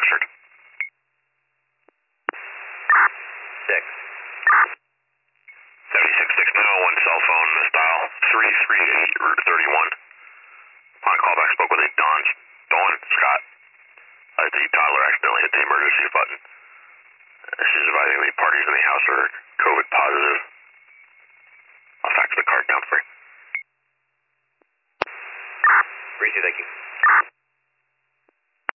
Oxford. 6. 76691, cell phone, dial 338 Route 31. On callback, spoke with a Dawn Scott. The toddler accidentally hit the emergency button. She's advising the parties in the house are COVID positive. I'll fax the card down for you. Appreciate it, thank you.